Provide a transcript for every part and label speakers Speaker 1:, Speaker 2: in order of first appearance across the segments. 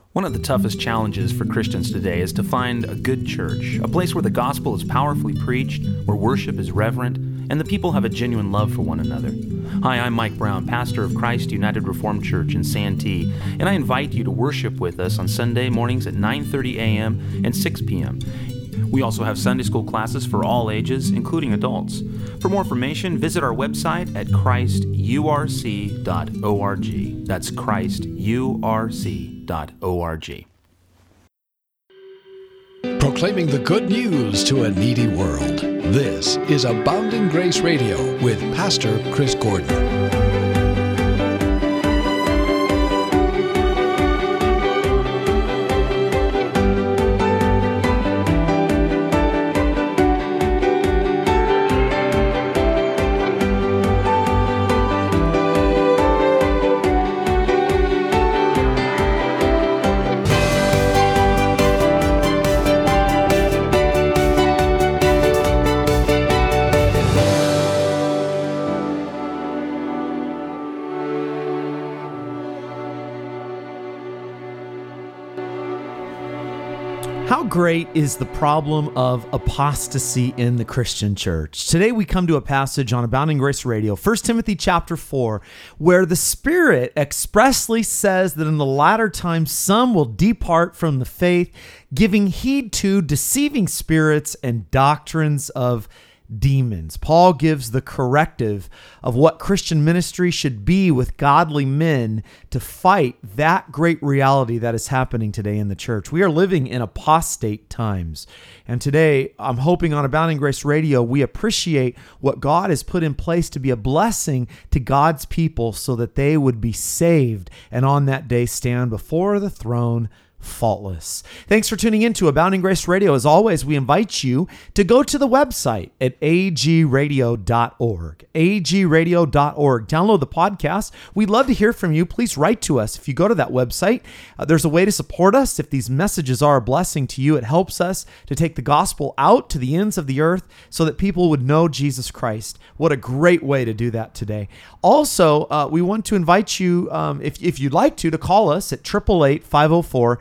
Speaker 1: One of the toughest challenges for Christians today is to find a good church, a place where the gospel is powerfully preached, where worship is reverent, and the people have a genuine love for one another. Hi, I'm Mike Brown, pastor of Christ United Reformed Church in Santee, and I invite you to worship with us on Sunday mornings at 9:30 a.m. and 6 p.m. We also have Sunday school classes for all ages, including adults. For more information, visit our website at christurc.org. That's christurc.org.
Speaker 2: Proclaiming the good news to a needy world. This is Abounding Grace Radio with Pastor Chris Gordon.
Speaker 3: How great is the problem of apostasy in the Christian church? Today we come to a passage on Abounding Grace Radio, 1 Timothy chapter 4, where the Spirit expressly says that in the latter times some will depart from the faith, giving heed to deceiving spirits and doctrines of demons. Paul gives the corrective of what Christian ministry should be with godly men to fight that great reality that is happening today in the church. We are living in apostate times. And today, I'm hoping on Abounding Grace Radio, we appreciate what God has put in place to be a blessing to God's people so that they would be saved and on that day stand before the throne faultless. Thanks for tuning in to Abounding Grace Radio. As always, we invite you to go to the website at agradio.org. agradio.org. Download the podcast. We'd love to hear from you. Please write to us. If you go to that website, there's a way to support us. If these messages are a blessing to you, it helps us to take the gospel out to the ends of the earth so that people would know Jesus Christ. What a great way to do that today. Also, we want to invite you, if you'd like to call us at 888-504-8805,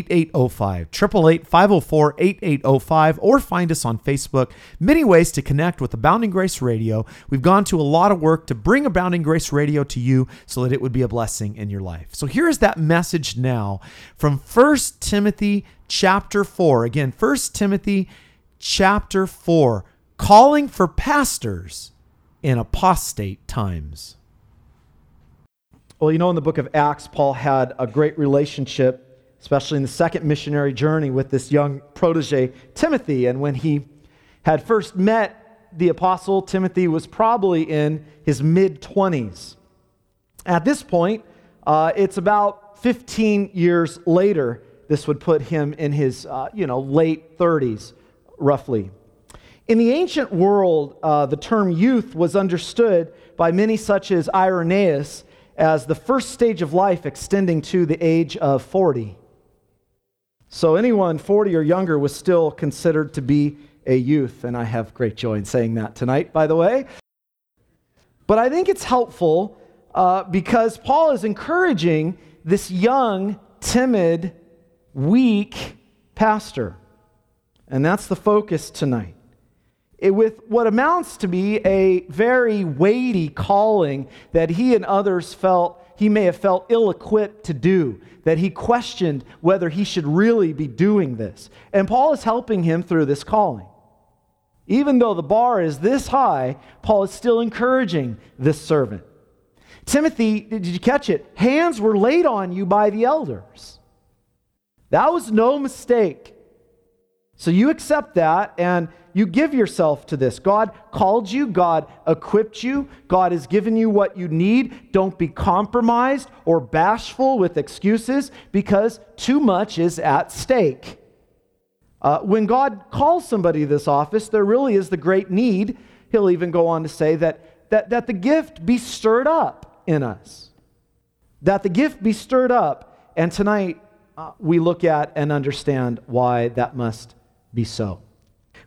Speaker 3: 888-504-8805, or find us on Facebook. Many ways to connect with Abounding Grace Radio. We've gone to a lot of work to bring Abounding Grace Radio to you so that it would be a blessing in your life. So here is that message now from 1 Timothy chapter 4. Again, 1 Timothy chapter 4, calling for pastors in apostate times.
Speaker 4: Well, you know, in the book of Acts, Paul had a great relationship, especially in the second missionary journey, with this young protege, Timothy. And when he had first met the apostle, Timothy was probably in his mid-20s. At this point, it's about 15 years later. This would put him in his, late 30s, roughly. In the ancient world, the term youth was understood by many, such as Irenaeus, as the first stage of life extending to the age of 40. So anyone 40 or younger was still considered to be a youth, and I have great joy in saying that tonight, by the way. But I think it's helpful because Paul is encouraging this young, timid, weak pastor. And that's the focus tonight. With what amounts to be a very weighty calling that he and others felt he may have felt ill-equipped to do, that he questioned whether he should really be doing this. And Paul is helping him through this calling. Even though the bar is this high, Paul is still encouraging this servant. Timothy, did you catch it? Hands were laid on you by the elders. That was no mistake. So you accept that and you give yourself to this. God called you. God equipped you. God has given you what you need. Don't be compromised or bashful with excuses because too much is at stake. When God calls somebody to this office, there really is the great need. He'll even go on to say that the gift be stirred up in us. That the gift be stirred up. And tonight we look at and understand why that must be so.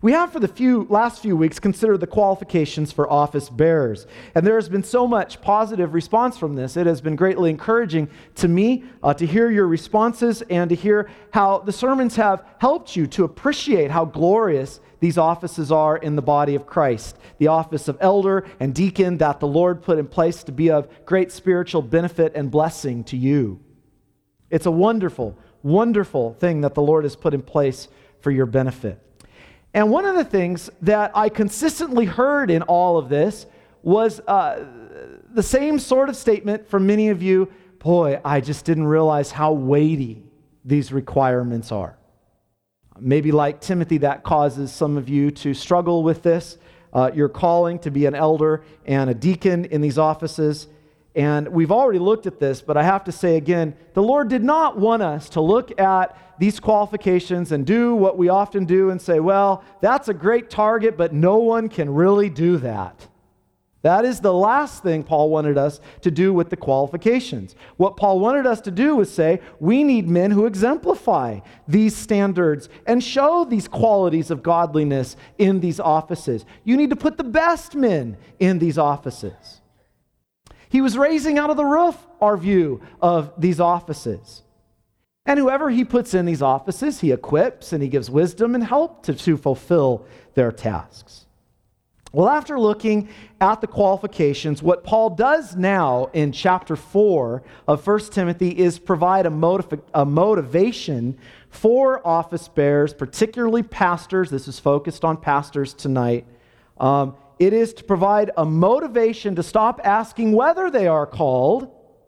Speaker 4: We have for the last few weeks considered the qualifications for office bearers. And there has been so much positive response from this. It has been greatly encouraging to me to hear your responses and to hear how the sermons have helped you to appreciate how glorious these offices are in the body of Christ. The office of elder and deacon that the Lord put in place to be of great spiritual benefit and blessing to you. It's a wonderful, wonderful thing that the Lord has put in place for your benefit. And one of the things that I consistently heard in all of this was the same sort of statement from many of you. Boy, I just didn't realize how weighty these requirements are. Maybe like Timothy, that causes some of you to struggle with this. Your calling to be an elder and a deacon in these offices. And we've already looked at this, but I have to say again, the Lord did not want us to look at these qualifications and do what we often do and say, well, that's a great target, but no one can really do that. That is the last thing Paul wanted us to do with the qualifications. What Paul wanted us to do was say, we need men who exemplify these standards and show these qualities of godliness in these offices. You need to put the best men in these offices. He was raising out of the roof our view of these offices. And whoever he puts in these offices, he equips and he gives wisdom and help to fulfill their tasks. Well, after looking at the qualifications, what Paul does now in chapter 4 of 1 Timothy is provide a motivation for office bearers, particularly pastors. This is focused on pastors tonight. It is to provide a motivation to stop asking whether they are called,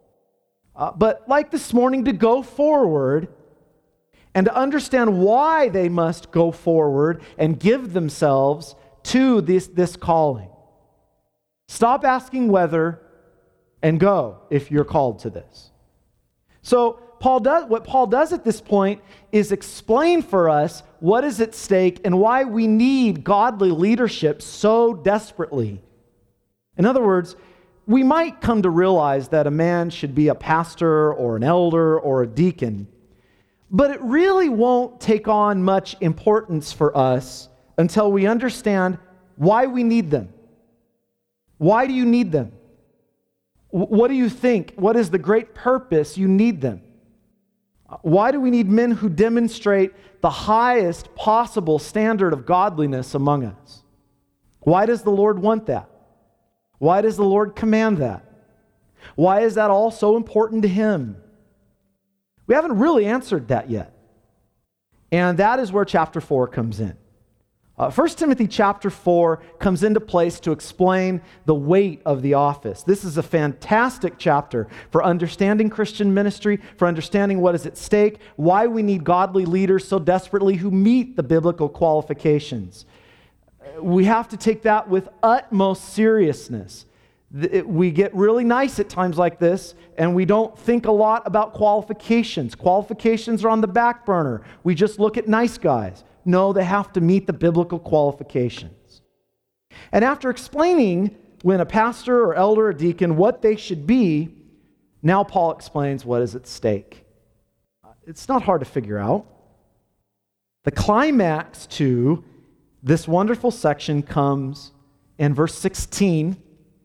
Speaker 4: but like this morning, to go forward and to understand why they must go forward and give themselves to this calling. Stop asking whether and go if you're called to this. So what Paul does at this point is explain for us what is at stake and why we need godly leadership so desperately. In other words, we might come to realize that a man should be a pastor or an elder or a deacon, but it really won't take on much importance for us until we understand why we need them. Why do you need them? What do you think? What is the great purpose you need them? Why do we need men who demonstrate the highest possible standard of godliness among us? Why does the Lord want that? Why does the Lord command that? Why is that all so important to Him? We haven't really answered that yet. And that is where chapter 4 comes in. 1 Timothy chapter 4 comes into place to explain the weight of the office. This is a fantastic chapter for understanding Christian ministry, for understanding what is at stake, why we need godly leaders so desperately who meet the biblical qualifications. We have to take that with utmost seriousness. We get really nice at times like this, and we don't think a lot about qualifications. Qualifications are on the back burner. We just look at nice guys. No, they have to meet the biblical qualifications. And after explaining when a pastor or elder or deacon what they should be, now Paul explains what is at stake. It's not hard to figure out. The climax to this wonderful section comes in verse 16,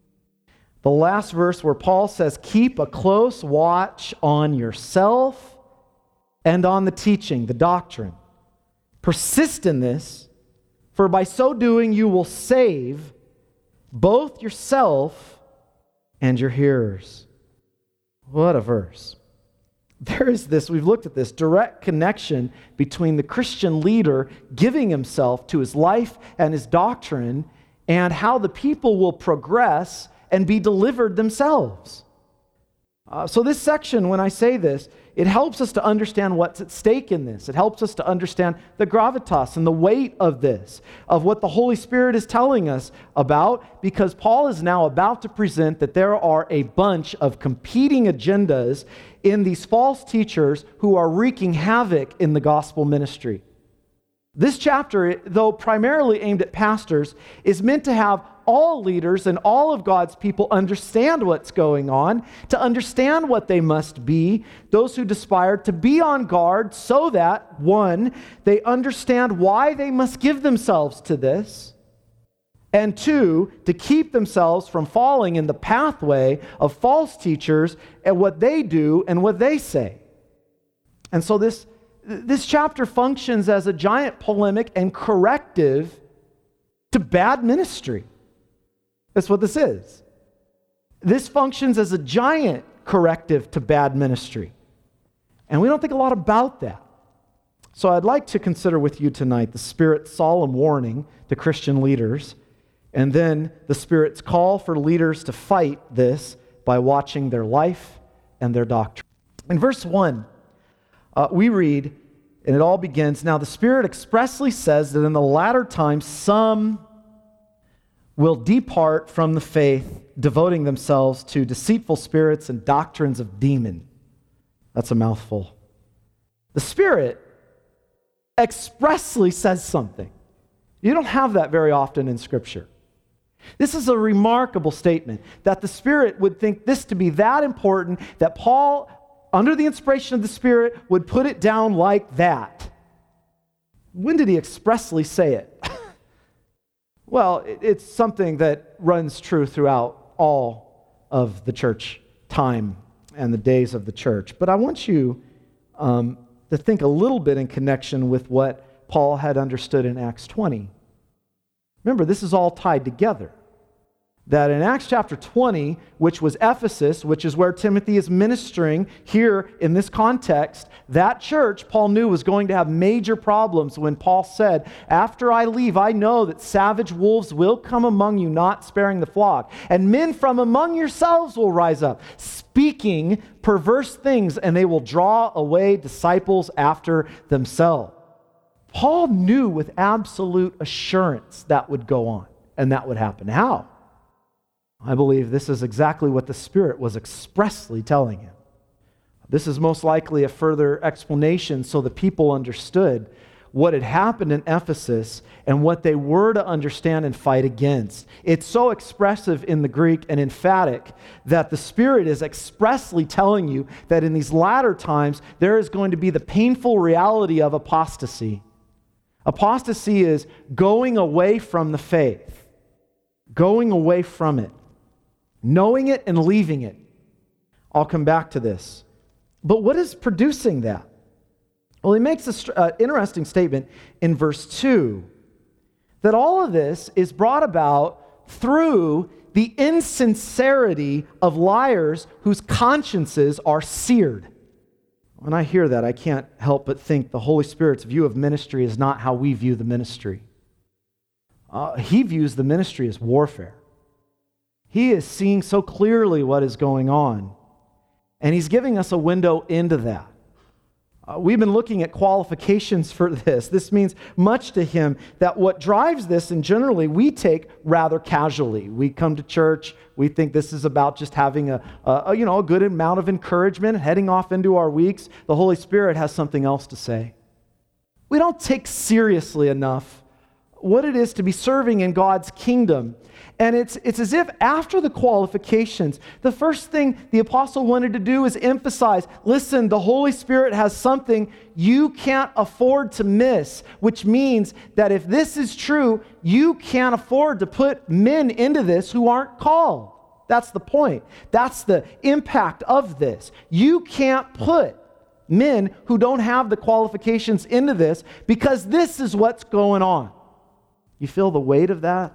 Speaker 4: the last verse where Paul says, "Keep a close watch on yourself and on the teaching, the doctrine. Persist in this, for by so doing you will save both yourself and your hearers." What a verse. There is this, we've looked at this, direct connection between the Christian leader giving himself to his life and his doctrine and how the people will progress and be delivered themselves. So this section, when I say this, it helps us to understand what's at stake in this. It helps us to understand the gravitas and the weight of this, of what the Holy Spirit is telling us about, because Paul is now about to present that there are a bunch of competing agendas in these false teachers who are wreaking havoc in the gospel ministry. This chapter, though primarily aimed at pastors, is meant to have all leaders and all of God's people understand what's going on, to understand what they must be, those who aspire to be on guard so that, one, they understand why they must give themselves to this, and two, to keep themselves from falling in the pathway of false teachers and what they do and what they say. And so this chapter functions as a giant polemic and corrective to bad ministry. That's what this is. This functions as a giant corrective to bad ministry. And we don't think a lot about that. So I'd like to consider with you tonight the Spirit's solemn warning to Christian leaders, and then the Spirit's call for leaders to fight this by watching their life and their doctrine. In verse 1, we read, and it all begins, "Now the Spirit expressly says that in the latter times some will depart from the faith, devoting themselves to deceitful spirits and doctrines of demons." That's a mouthful. The Spirit expressly says something. You don't have that very often in Scripture. This is a remarkable statement, that the Spirit would think this to be that important, that Paul, under the inspiration of the Spirit, would put it down like that. When did he expressly say it? Well, it's something that runs true throughout all of the church time and the days of the church. But I want you to think a little bit in connection with what Paul had understood in Acts 20. Remember, this is all tied together. That in Acts chapter 20, which was Ephesus, which is where Timothy is ministering here in this context, that church, Paul knew, was going to have major problems when Paul said, "After I leave, I know that savage wolves will come among you, not sparing the flock. And men from among yourselves will rise up, speaking perverse things, and they will draw away disciples after themselves." Paul knew with absolute assurance that would go on and that would happen. How? I believe this is exactly what the Spirit was expressly telling him. This is most likely a further explanation so the people understood what had happened in Ephesus and what they were to understand and fight against. It's so expressive in the Greek and emphatic that the Spirit is expressly telling you that in these latter times there is going to be the painful reality of apostasy. Apostasy is going away from the faith, going away from it, knowing it and leaving it. I'll come back to this. But what is producing that? Well, he makes an interesting statement in verse 2, that all of this is brought about through the insincerity of liars whose consciences are seared. When I hear that, I can't help but think the Holy Spirit's view of ministry is not how we view the ministry. He views the ministry as warfare. He is seeing so clearly what is going on, and he's giving us a window into that. We've been looking at qualifications for this. This means much to him that what drives this, and generally we take rather casually. We come to church, we think this is about just having a good amount of encouragement, heading off into our weeks. The Holy Spirit has something else to say. We don't take seriously enough what it is to be serving in God's kingdom. And it's as if after the qualifications, the first thing the apostle wanted to do is emphasize, listen, the Holy Spirit has something you can't afford to miss, which means that if this is true, you can't afford to put men into this who aren't called. That's the point. That's the impact of this. You can't put men who don't have the qualifications into this because this is what's going on. You feel the weight of that?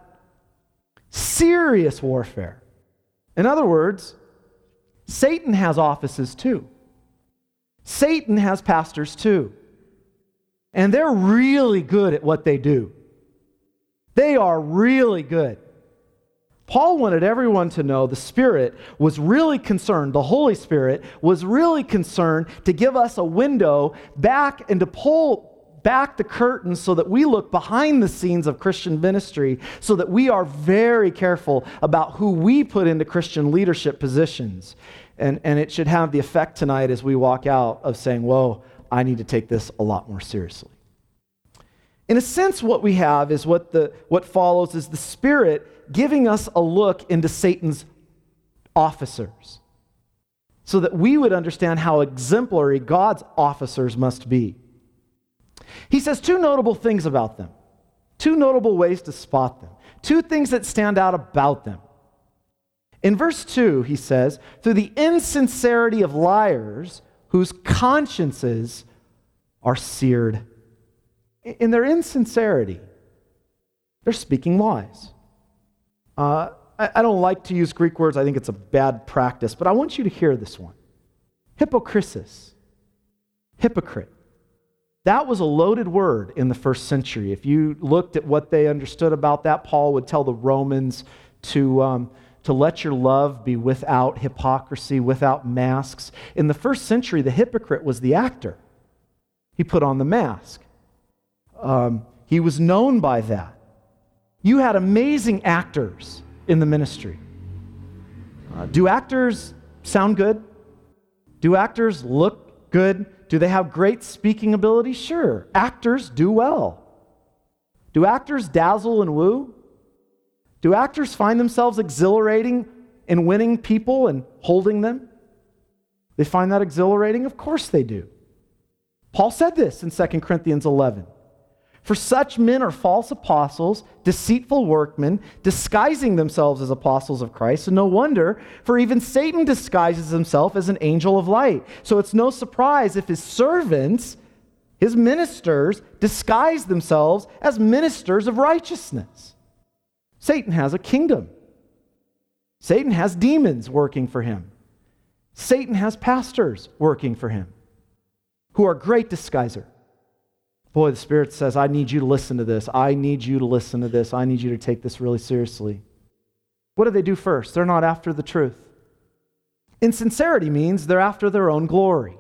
Speaker 4: Serious warfare. In other words, Satan has offices too. Satan has pastors too. And they're really good at what they do. They are really good. Paul wanted everyone to know the Spirit was really concerned, the Holy Spirit was really concerned to give us a window back and to pull back the curtains so that we look behind the scenes of Christian ministry, so that we are very careful about who we put into Christian leadership positions. And it should have the effect tonight as we walk out of saying, whoa, I need to take this a lot more seriously. In a sense, what we have is what follows is the Spirit giving us a look into Satan's officers so that we would understand how exemplary God's officers must be. He says two notable things about them, two notable ways to spot them, two things that stand out about them. In verse 2, he says, through the insincerity of liars whose consciences are seared. In their insincerity, they're speaking lies. I don't like to use Greek words. I think it's a bad practice, but I want you to hear this one. Hypocrisis, hypocrite. That was a loaded word in the first century. If you looked at what they understood about that, Paul would tell the Romans to let your love be without hypocrisy, without masks. In the first century, the hypocrite was the actor. He put on the mask. He was known by that. You had amazing actors in the ministry. Do actors sound good? Do actors look good? Do they have great speaking ability? Sure. Actors do well. Do actors dazzle and woo? Do actors find themselves exhilarating in winning people and holding them? They find that exhilarating? Of course they do. Paul said this in 2 Corinthians 11. For such men are false apostles, deceitful workmen, disguising themselves as apostles of Christ. And no wonder, for even Satan disguises himself as an angel of light. So it's no surprise if his servants, his ministers, disguise themselves as ministers of righteousness. Satan has a kingdom. Satan has demons working for him. Satan has pastors working for him who are great disguisers. Boy, the Spirit says, I need you to listen to this. I need you to listen to this. I need you to take this really seriously. What do they do first? They're not after the truth. Insincerity means they're after their own glory.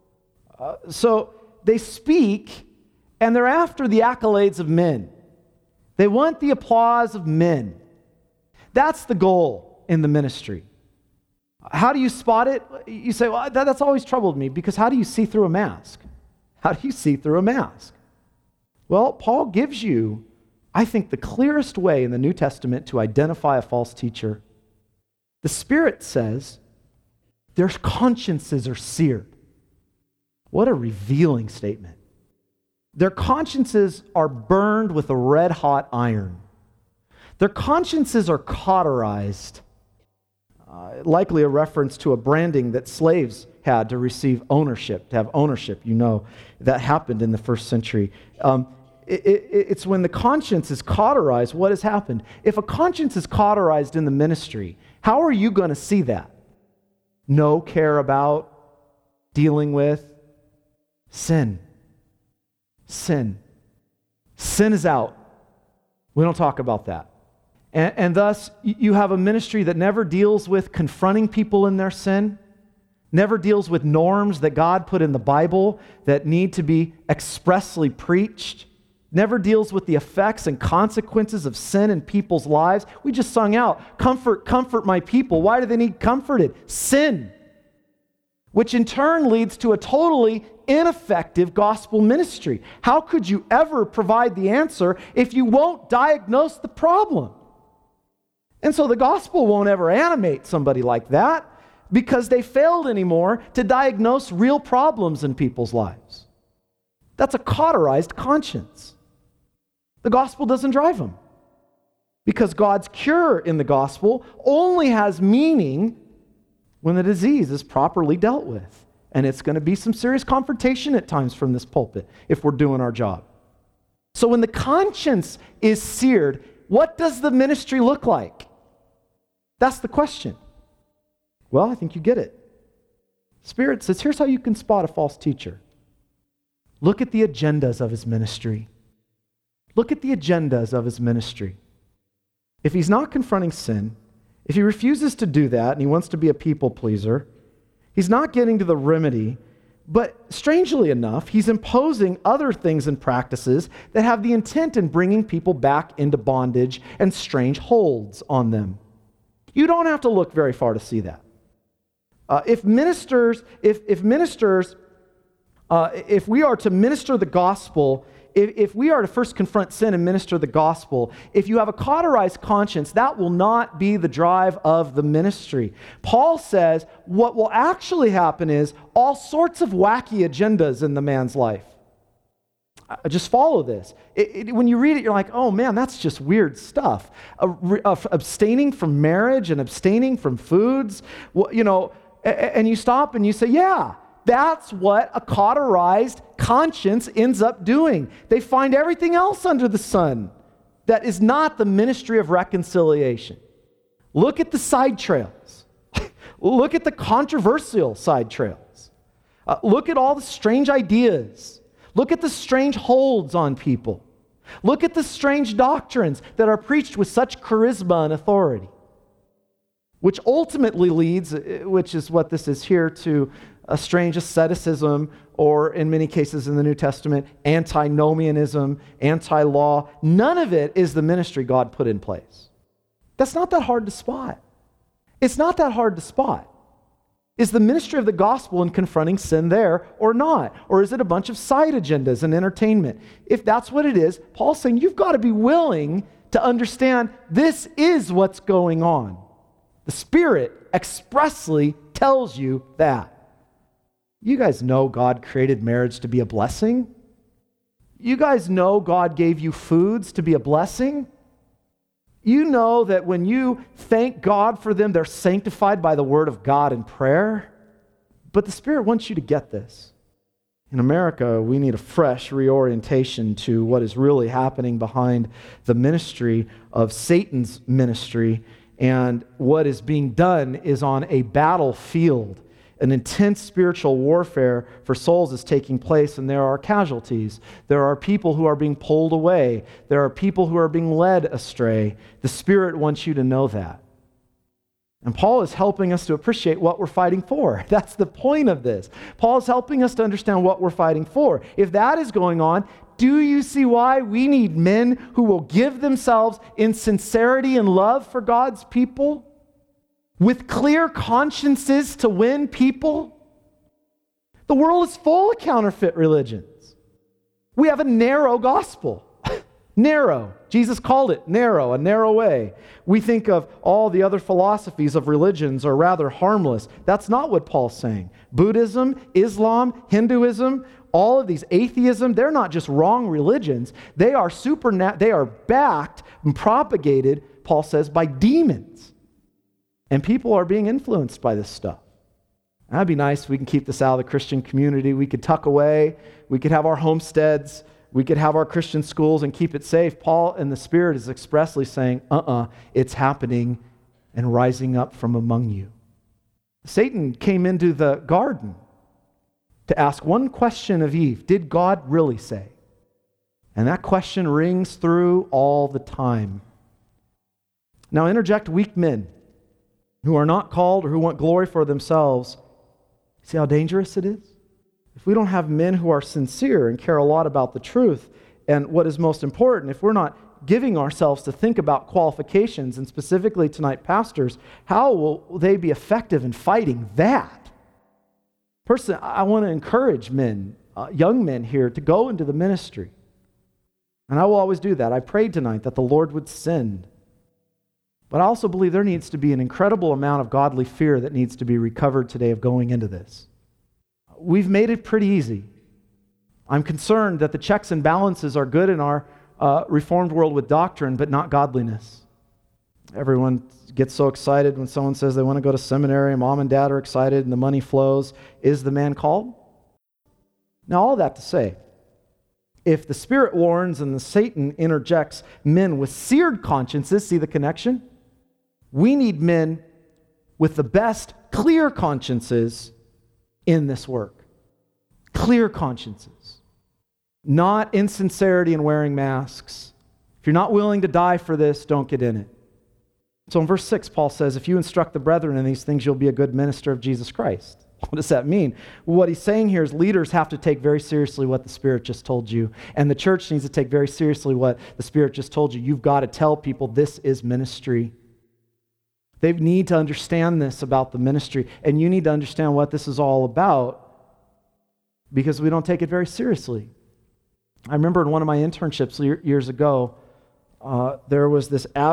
Speaker 4: So they speak, and they're after the accolades of men. They want the applause of men. That's the goal in the ministry. How do you spot it? You say, well, that's always troubled me, because how do you see through a mask? How do you see through a mask? Well, Paul gives you, I think, the clearest way in the New Testament to identify a false teacher. The Spirit says their consciences are seared. What a revealing statement. Their consciences are burned with a red-hot iron. Their consciences are cauterized. Likely a reference to a branding that slaves had to receive ownership, to have ownership. You know, that happened in the first century. It's when the conscience is cauterized, what has happened? If a conscience is cauterized in the ministry, how are you going to see that? No care about, dealing with sin. Sin. Sin is out. We don't talk about that. And thus, you have a ministry that never deals with confronting people in their sin, never deals with norms that God put in the Bible that need to be expressly preached, never deals with the effects and consequences of sin in people's lives. We just sung out, comfort my people. Why do they need comforted? Sin, which in turn leads to a totally ineffective gospel ministry. How could you ever provide the answer if you won't diagnose the problem? And so the gospel won't ever animate somebody like that because they failed anymore to diagnose real problems in people's lives. That's a cauterized conscience. The gospel doesn't drive them because God's cure in the gospel only has meaning when the disease is properly dealt with. And it's going to be some serious confrontation at times from this pulpit if we're doing our job. So when the conscience is seared, what does the ministry look like? That's the question. Well, I think you get it. Spirit says, here's how you can spot a false teacher. Look at the agendas of his ministry. Look at the agendas of his ministry. If he's not confronting sin, if he refuses to do that and he wants to be a people pleaser, he's not getting to the remedy, but strangely enough, he's imposing other things and practices that have the intent in bringing people back into bondage and strange holds on them. You don't have to look very far to see that. If we are to minister the gospel If we are to first confront sin and minister the gospel, if you have a cauterized conscience, that will not be the drive of the ministry. Paul says what will actually happen is all sorts of wacky agendas in the man's life. Just follow this. When you read it, you're like, oh man, that's just weird stuff. Abstaining from marriage and abstaining from foods, and you stop and you say, yeah, that's what a cauterized conscience ends up doing. They find everything else under the sun that is not the ministry of reconciliation. Look at the side trails. Look at the controversial side trails. Look at all the strange ideas. Look at the strange holds on people. Look at the strange doctrines that are preached with such charisma and authority, which ultimately leads, which is what this is here, to a strange asceticism, or in many cases in the New Testament, antinomianism, anti-law. None of it is the ministry God put in place. That's not that hard to spot. It's not that hard to spot. Is the ministry of the gospel in confronting sin there or not? Or is it a bunch of side agendas and entertainment? If that's what it is, Paul's saying you've got to be willing to understand this is what's going on. The Spirit expressly tells you that. You guys know God created marriage to be a blessing? You guys know God gave you foods to be a blessing? You know that when you thank God for them, they're sanctified by the word of God and prayer? But the Spirit wants you to get this. In America, we need a fresh reorientation to what is really happening behind the ministry of Satan's ministry. And what is being done is on a battlefield. An intense spiritual warfare for souls is taking place, and there are casualties. There are people who are being pulled away. There are people who are being led astray. The Spirit wants you to know that. And Paul is helping us to appreciate what we're fighting for. That's the point of this. Paul is helping us to understand what we're fighting for. If that is going on, do you see why we need men who will give themselves in sincerity and love for God's people? With clear consciences to win people? The world is full of counterfeit religions. We have a narrow gospel. Narrow. Jesus called it narrow, a narrow way. We think of all the other philosophies of religions are rather harmless. That's not what Paul's saying. Buddhism, Islam, Hinduism, all of these atheism, they're not just wrong religions. They are they are backed and propagated, Paul says, by demons. And people are being influenced by this stuff. That'd be nice if we can keep this out of the Christian community. We could tuck away. We could have our homesteads. We could have our Christian schools and keep it safe. Paul in the Spirit is expressly saying, it's happening and rising up from among you. Satan came into the garden to ask one question of Eve. Did God really say? And that question rings through all the time. Now interject weak men who are not called or who want glory for themselves. See how dangerous it is? If we don't have men who are sincere and care a lot about the truth, and what is most important, if we're not giving ourselves to think about qualifications, and specifically tonight pastors, how will they be effective in fighting that? Personally, I want to encourage men, young men here, to go into the ministry. And I will always do that. I prayed tonight that the Lord would send. But I also believe there needs to be an incredible amount of godly fear that needs to be recovered today of going into this. We've made it pretty easy. I'm concerned that the checks and balances are good in our reformed world with doctrine, but not godliness. Everyone gets so excited when someone says they want to go to seminary, and mom and dad are excited, and the money flows. Is the man called? Now, all that to say, if the Spirit warns and the Satan interjects men with seared consciences, see the connection? We need men with the best clear consciences in this work. Clear consciences. Not insincerity and wearing masks. If you're not willing to die for this, don't get in it. So in verse 6, Paul says, if you instruct the brethren in these things, you'll be a good minister of Jesus Christ. What does that mean? Well, what he's saying here is leaders have to take very seriously what the Spirit just told you. And the church needs to take very seriously what the Spirit just told you. You've got to tell people this is ministry. They need to understand this about the ministry. And you need to understand what this is all about, because we don't take it very seriously. I remember in one of my internships years ago, there was this. I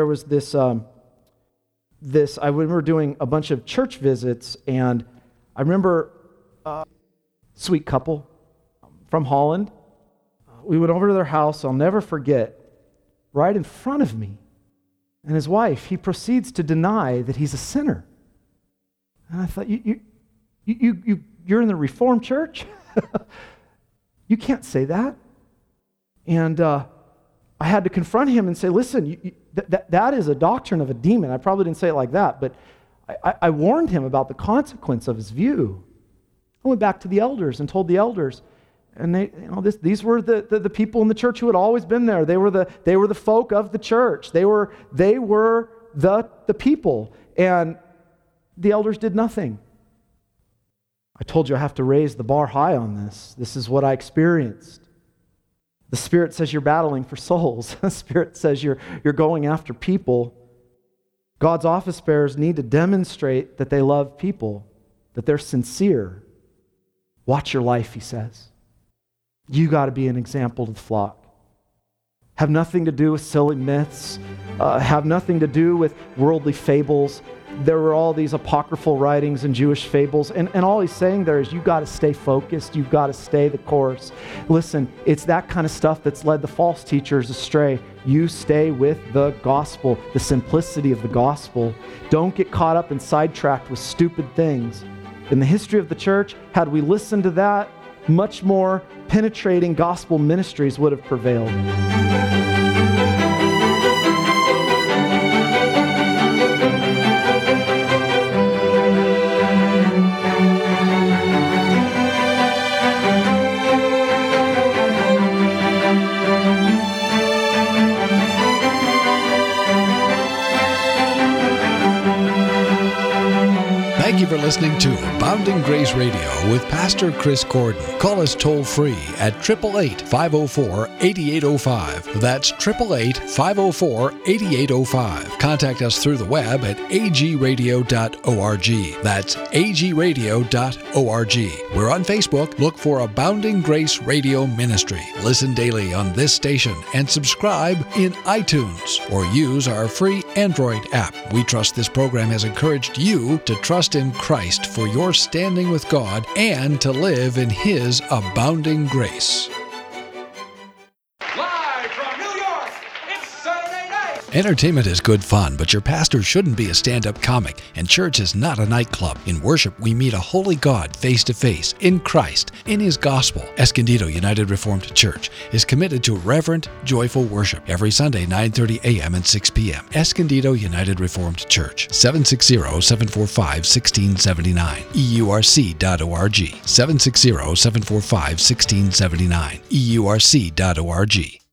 Speaker 4: remember doing a bunch of church visits, and I remember a sweet couple from Holland. We went over to their house. I'll never forget. Right in front of me, and his wife, he proceeds to deny that he's a sinner. And I thought, you're in the Reformed Church? You can't say that. And I had to confront him and say, listen, that is a doctrine of a demon. I probably didn't say it like that, but I warned him about the consequence of his view. I went back to the elders and told the elders, and these were the people in the church who had always been there. They were the folk of the church. They were the people, and the elders did nothing. I told you I have to raise the bar high on this. This is what I experienced. The Spirit says you're battling for souls. The Spirit says you're going after people. God's office bearers need to demonstrate that they love people, that they're sincere. Watch your life, he says. You got to be an example to the flock. Have nothing to do with silly myths. Have nothing to do with worldly fables. There were all these apocryphal writings and Jewish fables, and all he's saying there is you got to stay focused. You've got to stay the course. Listen, it's that kind of stuff that's led the false teachers astray. You stay with the gospel, the simplicity of the gospel. Don't get caught up and sidetracked with stupid things. In the history of the church, had we listened to that, much more penetrating gospel ministries would have prevailed.
Speaker 2: Thank you for listening to Abounding Grace Radio with Pastor Chris Gordon. Call us toll-free at 888-504-8805. That's 888-504-8805. Contact us through the web at agradio.org. That's agradio.org. We're on Facebook. Look for Abounding Grace Radio Ministry. Listen daily on this station and subscribe in iTunes or use our free Android app. We trust this program has encouraged you to trust in Christ for your standing with God and to live in His abounding grace.
Speaker 5: Live from New York, it's Saturday night.
Speaker 2: Entertainment is good fun, but your pastor shouldn't be a stand-up comic, and church is not a nightclub. In worship, we meet a holy God face-to-face, in Christ, in His gospel. Escondido United Reformed Church is committed to reverent, joyful worship every Sunday, 9:30 a.m. and 6 p.m. Escondido United Reformed Church, 760-745-1679, EURC.org, 760-745-1679, EURC.org.